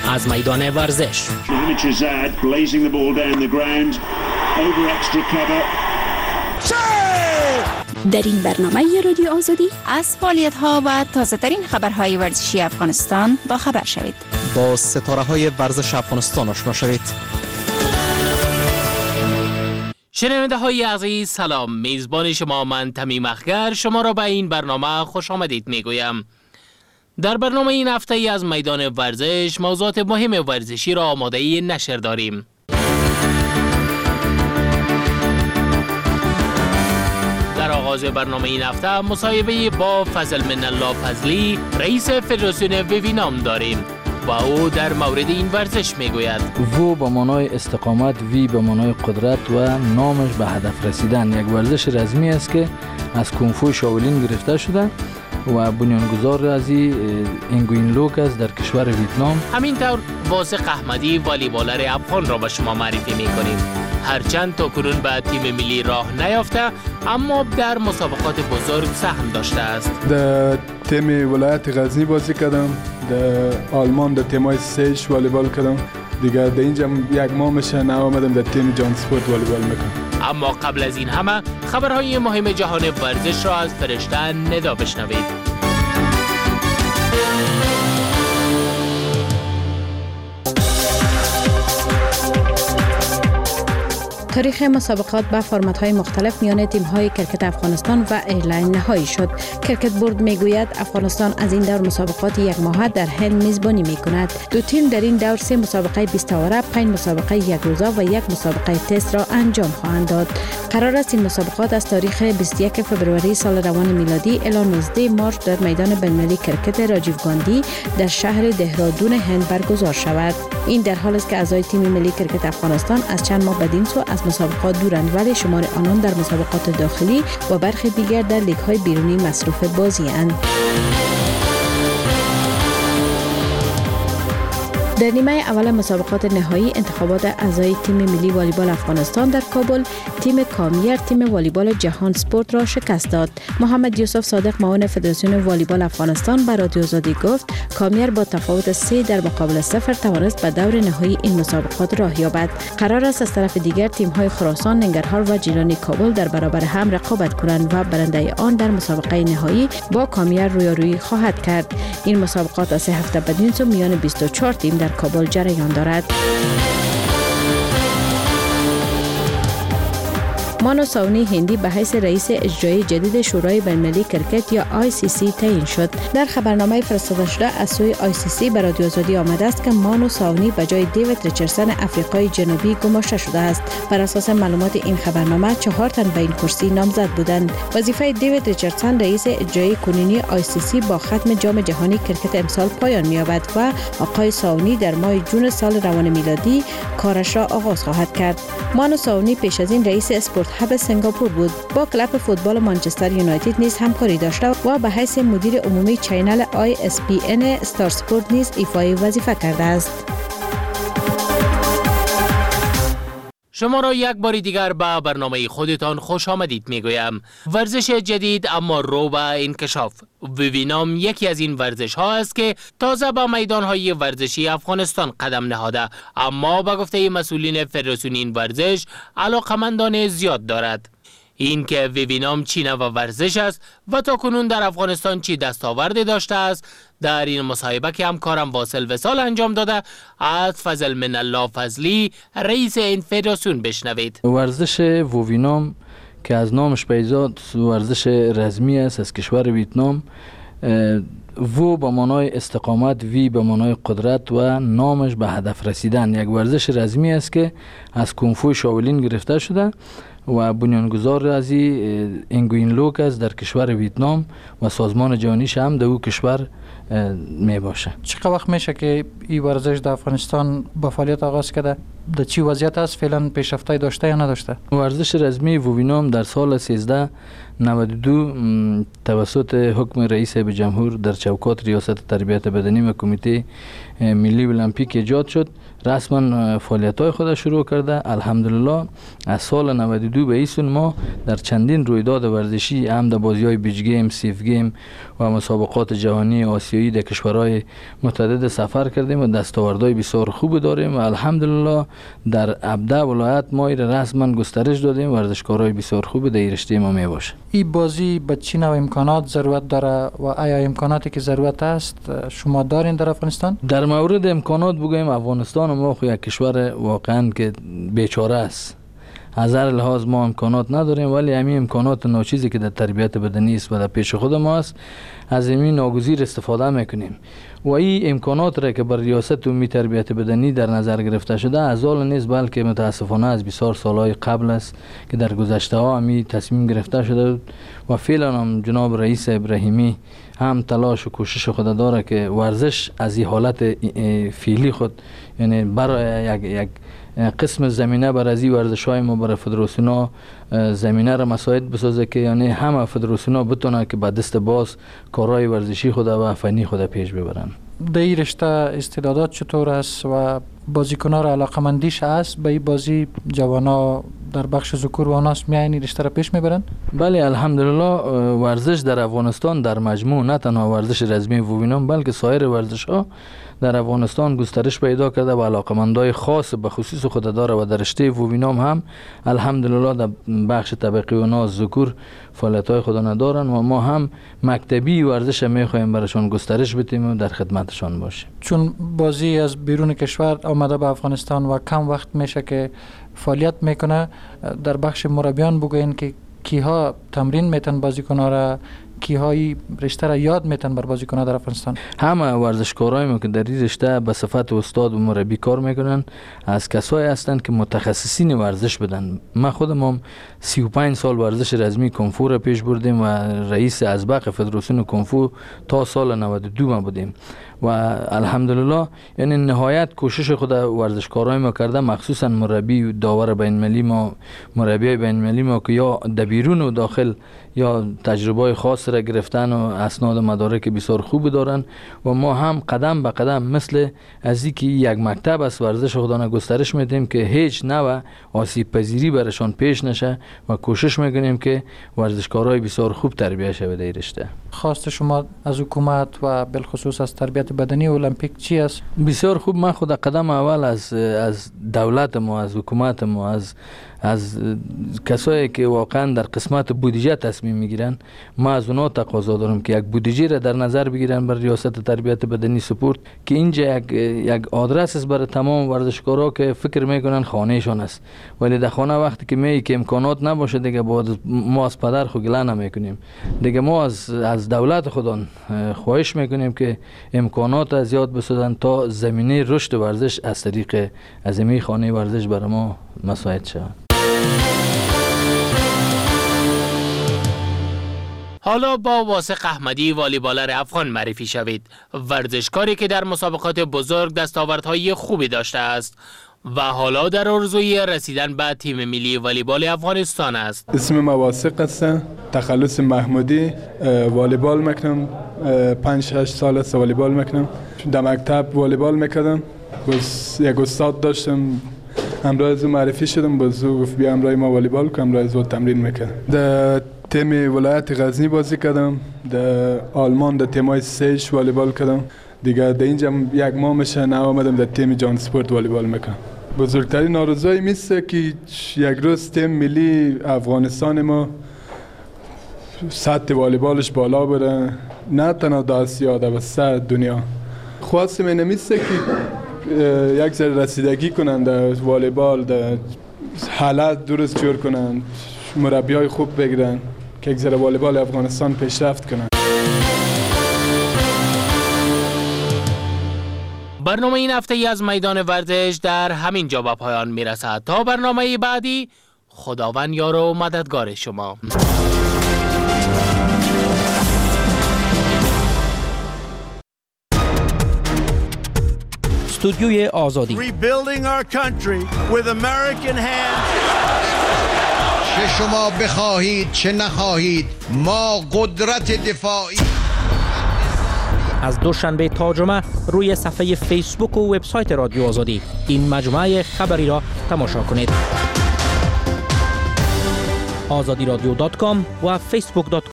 از میدان ورزش. در این برنامه رادیو آزادی از فعالیت‌ها و تازه‌ترین خبرهای ورزشی افغانستان با خبر شوید. با ستاره‌های ورزش افغانستان آشنا شوید. شنونده های عزیز سلام، میزبان شما من تمیم اخگر شما را به این برنامه خوش آمدید میگویم. در برنامه این هفته ای از میدان ورزش موضوعات مهم ورزشی را آماده نشر داریم. در آغاز برنامه این هفته مصاحبه با فضل من الله فضلی رئیس فدراسیون ویوینام داریم و او در مورد این ورزش میگوید. وو به معنای استقامت، وی به معنای قدرت و نامش به هدف رسیدن. یک ورزش رسمی است که از کونفو شاولین گرفته شده و بنیانگذار از اینگوین لوک است در کشور ویتنام. همینطور واثق احمدی والیبالر افغان را به شما معرفی میکنیم. هرچند تا کنون به تیم ملی راه نیافته اما در مسابقات بزرگ سهم داشته است. در تیم ولایت غزنی بازی کردم، در آلمان در تیمای سیش والیبال کردم. دیگر در اینجا یک ماه میشه نه آمدم در تیم جان سپورت والیبال میکنم. اما قبل از این همه خبرهای مهم جهان ورزش را از فرشته ندا بشنوید. تاریخ مسابقات با فرمت‌های مختلف میان تیم‌های کرکت افغانستان و ایرلند نهایی شد. کرکت بورد میگوید افغانستان از این دور مسابقات یک ماهه در هند میزبانی میکند. دو تیم در این دور 3 مسابقه 20 اوره، 5 مسابقه یک روزه و 1 مسابقه تست را انجام خواهند داد. قرار است این مسابقات از تاریخ 21 فوریه سال روان میلادی الی 19 مارچ در میدان بین‌المللی کرکت راجیو گاندی در شهر دهرادون هند برگزار شود. این در حالی است که اعضای تیم ملی کرکت افغانستان از چند ماه بدین سو از مسابقات دورند، ولی شمار آنان در مسابقات داخلی و برخی دیگر در لیگ‌های بیرونی مصروف بازی‌اند. در نیمه اول مسابقات نهایی انتخابات اعضای تیم ملی والیبال افغانستان در کابل تیم کامیر تیم والیبال جهان سپورت را شکست داد. محمد یوسف صادق معاون فدراسیون والیبال افغانستان به رادیو آزادی گفت کامیر با تفاوت 3 در مقابل 0 توانست به دور نهایی این مسابقات راه یابد. قرار است از طرف دیگر تیم‌های خراسان، ننگرهار و جیلانی کابل در برابر هم رقابت کنند و برنده آن در مسابقه نهایی با کامیر رویارویی خواهد کرد. این مسابقات از 3 هفته بدین سو میان 24 تیم در کابل جریان دارد. مانو ساونی هندی به حیث رئیس اجرایی جدید شورای بین‌المللی کرکت یا ICC تعیین شد. در خبرنامه فرستاده شده از سوی ICC به رادیو آزادی آمده است که مانو ساونی به جای دیوید ریچاردسون افریقای جنوبی گماشته شده است. بر اساس معلومات این خبرنامه 4 تن به این کرسی نامزد بودند. وظیفه دیوید ریچاردسون رئیس اجرایی کنونی ICC با ختم جام جهانی کرکت امسال پایان می‌یابد و آقای ساونی در ماه جون سال روان میلادی کارش را آغاز خواهد کرد. مانو ساونی پیش از این رئیس اسپورت هب سنگاپور بود. با کلب فوتبال مانچستر یونایتد نیز همکاری داشته و به حیث مدیر عمومی چینل ISPN استار سپورت نیز ایفای وظیفه کرده است. شما را یک بار دیگر به برنامه خودتان خوش آمدید میگویم. ورزش جدید اما رو به انکشاف. ویوینام یکی از این ورزش ها است که تازه به میدان های ورزشی افغانستان قدم نهاده، اما به گفته مسئولین فدراسیون این ورزش علاقمندان زیاد دارد. این که ویوینام چی نوع ورزش است و تا کنون در افغانستان چی دستاورد داشته است در این مصاحبه که همکارم واصل وصال انجام داده از فضل من الله فضلی رئیس این فدراسیون بشنوید. ورزش ویوینام که از نامش پیدا ورزش رسمی است از کشور ویتنام. وو به معنای استقامت، وی به معنای قدرت و نامش به هدف رسیدن. یک ورزش رسمی است که از کونفو شاولین گرفته شده و بنیانگذار از اینگوین لوک است در کشور ویتنام و سازمان جهانیش هم در او کشور می باشه. چقدر وقت میشه که این ورزش در افغانستان با فعالیت آغاز کرده؟ در چی وضعیت است؟ فعلا پیشرفته داشته یا نداشته؟ ورزش رزمی ووینام در سال 1392 توسط حکم رئیس جمهور در چوکات ریاست تربیت بدنی و کمیته ملی المپیک ایجاد شد. رسما فعالیت‌های خود شروع کرده. الحمدلله از سال 92 به این سو ما در چندین رویداد ورزشی هم در بازی‌های بیچ گیم، سیف گیم و مسابقات جهانی آسیایی در کشورهای متعدد سفر کردیم و دستاوردهای بسیار خوب داریم و الحمدلله در 17 ولایت ما رسما گسترش دادیم. ورزشکارای بسیار خوب در این رشته ما میباشه. این بازی به چه نوع امکانات ضرورت داره و آیا امکاناتی که ضرورت است شما دارین در افغانستان؟ در مورد امکانات بگویم افغانستان ما خو یک کشور واقعا که بیچاره است. از هر لحاظ ما امکانات نداریم، ولی همین امکانات ناچیزی که در تربیت بدنی است و در پیش خود ما است از همین ناگزیر استفاده میکنیم و این امکانات را که بر ریاست عمومی تربیت بدنی در نظر گرفته شده از حال نیست، بلکه متاسفانه از بسیار سالهای قبل است که در گذشته ها همین تصمیم گرفته شده و فعلا هم جناب رئیس ابراهیمی هم تلاش و کوشش خود داره که ورزش از این حالت فعلی خود، یعنی برای یک قسم زمینه بر از این ورزش‌های ما برای فدراسیون‌ها زمینه را مساعد بسازه که یعنی همه فدراسیون‌ها بتونه که با دست باز کارهای ورزشی خود و فنی خود پیش ببرن. در این رشته استعدادات چطور است و بازیکن‌ها را علاقه‌مندیش است به این بازی؟ جوانا در بخش ذکور و اناث میاین این رشته را پیش میبرن؟ بله الحمدلله ورزش در افغانستان در مجموع نه تنها ورزش رزمی ووینام بلکه سایر ورزش‌ها در افغانستان گسترش پیدا کرده و علاقمندای خاص به خصوص خود داره و در رشته ووینام هم الحمدلله در بخش طبقه و ناز ذکور فعالیت‌های خود ندارن و ما هم مکتبی ورزش می‌خوایم براشون گسترش بدیم و در خدمتشان باشیم. چون بازی از بیرون کشور آمده به افغانستان و کم وقت میشه که فعالیت میکنه، در بخش مربیان بگوین که کیها تمرین میتن بازیکن‌ها را، کیهای رشته را یاد میتن بر بازیکن‌ها در افغانستان؟ همه ورزشکارای ما که در این رشته به صفت استاد و مربی کار میکنن از کسایی هستند که متخصصین ورزش بدن. من خودم هم 35 سال ورزش رزمی کنفو را پیش بردیم و رئیس ازبق فدراسیون کنفو تا سال 92 ما بودیم و الحمدلله یعنی نهایت کوشش خود ورزشکارای ما کرده، مخصوصا مربی داور بین المللی ما، مربی بین المللی ما که یا در بیرون و داخل یا تجربه خاص را گرفتن و اسناد مدارک بسیار خوب دارن و ما هم قدم به قدم مثل از اینکه یک مکتب از ورزش خودانه گسترش میدیم که هیچ نوع آسیب پذیری برشان پیش نشه و کوشش میکنیم که ورزشکارای بسیار خوب تربیت شود در رشته. خواست شما از حکومت و بالخصوص از تربیت بدنی المپیک چی است؟ بسیار خوب. من خود قدم اول از دولت ما، از حکومت ما، از کسایی که واقعا در قسمت بودجه تصمیم میگیرن، ما از اونا تقاضا دارم که یک بودجه را در نظر بگیرن بر ریاست تربیت بدنی سپورت که اینجا یک آدرس است برای تمام ورزشکارا که فکر میکنن خانهشان است، ولی در خانه وقتی که میگه که امکانات نباشه دیگه ما از پدر خو گله نمیکنیم دیگه. ما از دولت خودان خواهش میکنیم که امکانات از زیاد بسازن تا زمینه رشد ورزش از طریق از خانه ورزش برای ما مساعد شود. حالا با واسق احمدی والیبالر افغان معرفی شوید، ورزشکاری که در مسابقات بزرگ دستاوردهای خوبی داشته است و حالا در آرزوی رسیدن به تیم ملی والیبال افغانستان است. اسم من واسق است، تخلص محمودی، والیبال میکنم، 5-6 سال است والیبال میکنم. در مکتب والیبال میکردم، بس یک استاد داشتم همراه از معرفی شدم، باز گفت بیا همراه ما والیبال کنم، همراه از تمرین میکردم. در تیم ولایت غزنی بازی کردم، در آلمان در تیمای سیش والیبال کردم. دیگه در اینجا یک ماه میشه نه آمدم در تیم جان سپورت والیبال میکنم. بزرگترین آرزوی میسته که یک روز تیم ملی افغانستان ما سطح والیبالش بالا بره، نه تنها در آسیا در وسط دنیا. خواستم اینه میسته که یک ذره رسیدگی کنن در والیبال، در حالت درست جور کنن، مربیای خوب بگیرن که یک ذره والیبال افغانستان پیشرفت کنن. برنامه این هفته ای از میدان ورزش در همین جا به پایان میرسد. تا برنامه بعدی، خداوند یار و مددگار شما. استودیوی آزادی. Rebuilding our country with American hands. چه شما بخواهید چه نخواهید ما قدرت دفاعی. از دوشنبه تا جمعه روی صفحه فیسبوک و وبسایت رادیو آزادی این مجموعه خبری را تماشا کنید. azadiradyo.com و facebook.com